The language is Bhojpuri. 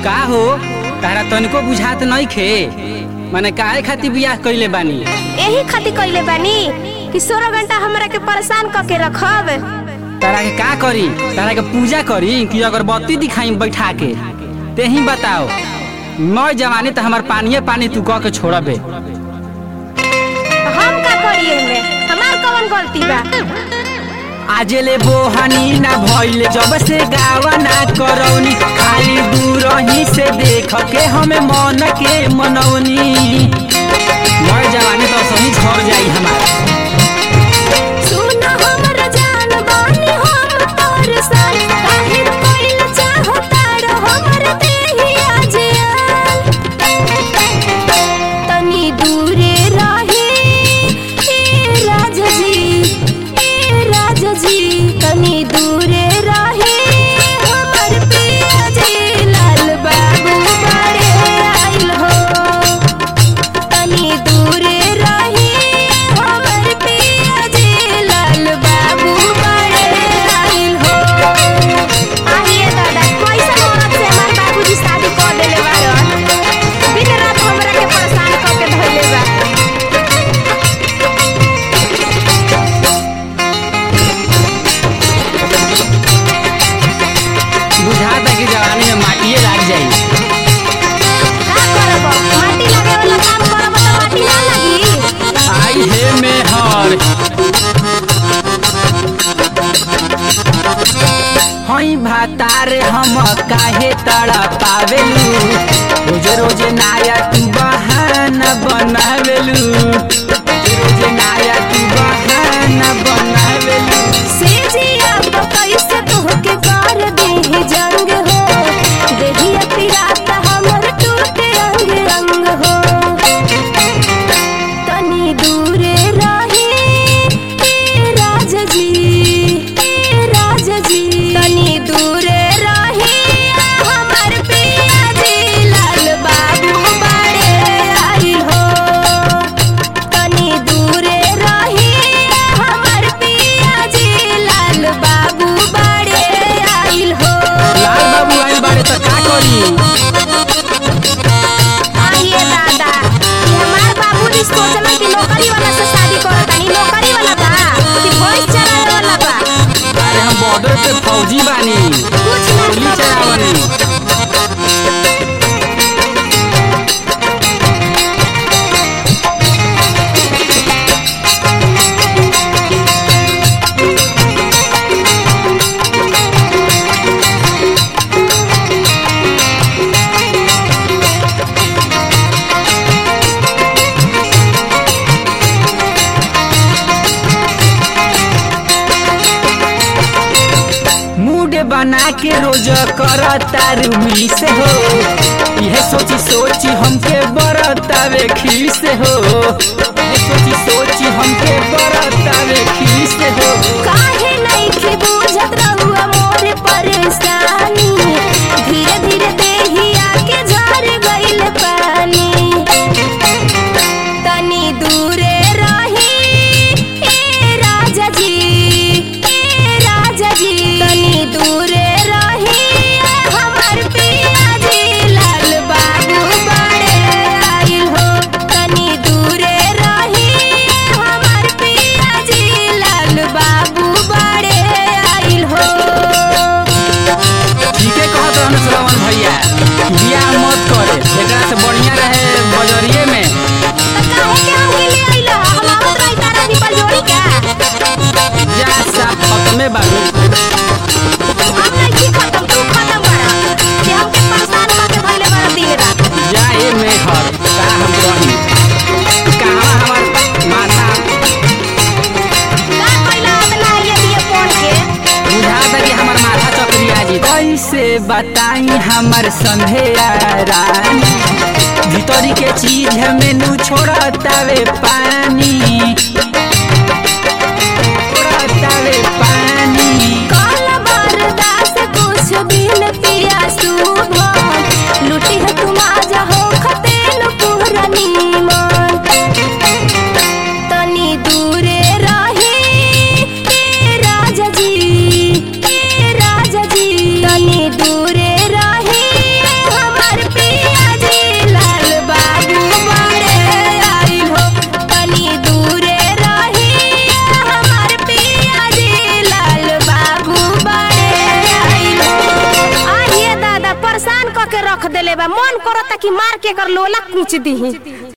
का हो तारा तनिको बुझात नहीं खे माने काहे खातिर बियाह कइले बानी? यही खातिर कइले बानी कि 16 घंटा हमरा के परेशान क के रखब। तारा के का करी? तारा के पूजा करी कि अगरबत्ती दिखाई बैठा के? ते ही बताओ। मैं जवानी तो हमार पानिए पानी तू कह के छोड़बे। हम का करी एमे? हमार कौन गलती बा? आजेले बोहनी ना भइले जब से गावा ना करौनी, खाली दूर ही से देख के हमें मन के मनौनी। मैं जवानी तो सही छोड़ जाई हमारा। सुन हमर जान बानी हम तोर साथ, काहे कइल चाहता रो हमर देही आजियान। तनी दूरे रही ए राजा जी, तनी दूरे रही हमर पिया जी। लाल बाबू बड़े आइल हो, तनी दूरे रही हमर पिया जी। लाल बाबू बड़े आइल हो। आइए दादा, कैसे मौत से हमार बाबूजी शादी कर देले बारन? दिन रात हमरा के परेशान क के धइले बा। बुझाता कि जवानी में माटिए लाग जाई। का करब? माटी लागे वाला काम करब त माटी ना लागी? आई हे मेहर हई भातार हम काहे तड़ा पावेलू? रोज रोज नाया तू बहाना बनावेलू, रोज नया तू बहाना बनावेलू। से जिया तो कैसे तोहके कर देहि जंग हो, देहिया पिरात हमर टूटे अंग अंग हो। तनी दूरे रही ए राजा जी, तनी दूरे रही हमर पिया जी। लाल बाबू बड़े आइल हो, तनी दूरे रही हमर पिया जी। लाल बाबू बड़े आइल हो। लाल बाबू आइल बाड़े तो का करी? आइए दादा, ये हमार बाबूजी सोचलन कि नौकरी वाला से शादी करतानी। नौकरी वाला बा कि भैंस चरावे वाला बा? अरे हम बॉर्डर पे फौजी बानी, कुछ ना गोली चलावनी। मूड बना के रोज करता रूमी से हो, यह सोची सोची हमके बरतावे खीर से हो, यह सोची सोची हमके बरतावे खीर से हो। काहे नहीं के बुझत रहुआ मोर परेशानी? धीरे धीरे देही आके झर गइल पानी। तनी दूरे रही ए राजा जी, तनी दूरे रही हमर पिया जी। लाल बाबू बड़े आइल हो, तनी दूरे रही हमर पिया जी। लाल बाबू बड़े आइल हो। ठीक है कहत रहन श्रवण भैया, बियाह मत करे, एकरा से बढ़िया रहे बजरिए में। त काहे के हम के लिए आइल ह? हम आवत रही तारा दी पर जोड़ी का। जा साफ खत्मे बाबू। हम नहीं खत्म, तू खत्म बड़ा कि हमके परेशान करके धइले बड़ा दिन रात। जा ए मेहर का हम रही कहाँ हमार माथा का कइला अतना ये दिए फोन के? बुझाता कि हमार माथा चकरिया जी। कैसे बताई हमर संधेया रानी, भीतरी के चीज में नू छोड़तावे पानी, छोड़तावे पानी। काल बरदास कुछ दिन पिया शुभ, लुटी है तुम आज हो खतेन पुरानी मन। तनी दूरे रही ए राजा जी, तनी दूरे रही हम रख देले बा, मन करता कि मार के कर लोला कूच दीही।